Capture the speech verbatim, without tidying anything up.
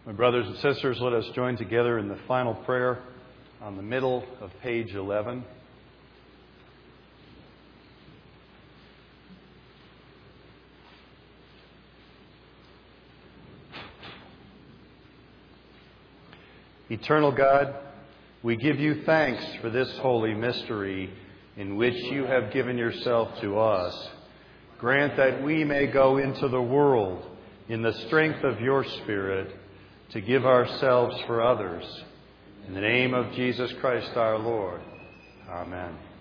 My brothers and sisters, let us join together in the final prayer on the middle of page eleven. Eternal God, we give you thanks for this holy mystery in which you have given yourself to us. Grant that we may go into the world in the strength of your Spirit to give ourselves for others. In the name of Jesus Christ our Lord. Amen.